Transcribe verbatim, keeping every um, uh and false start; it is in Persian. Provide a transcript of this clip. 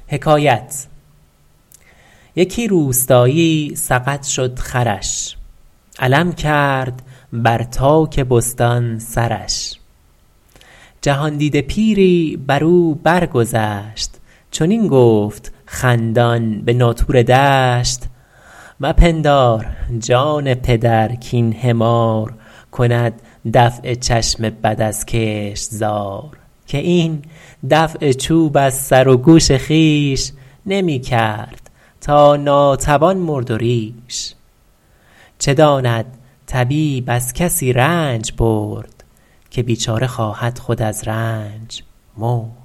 یکی روستایی سقط شد خرش، علم کرد بر تاک بستان سرش. جهاندیده پیری بر او برگذشت، چنین گفت خندان به ناطور دشت: مپندار جان پدر کاین حمار، کند دفع چشم بد از کشتزار. که این دفع چوب از سر و گوش خویش، نمی کرد تا ناتوان مرد و ریش. چه داند طبیب از کسی رنج برد، که بیچاره خواهد خود از رنج مرد.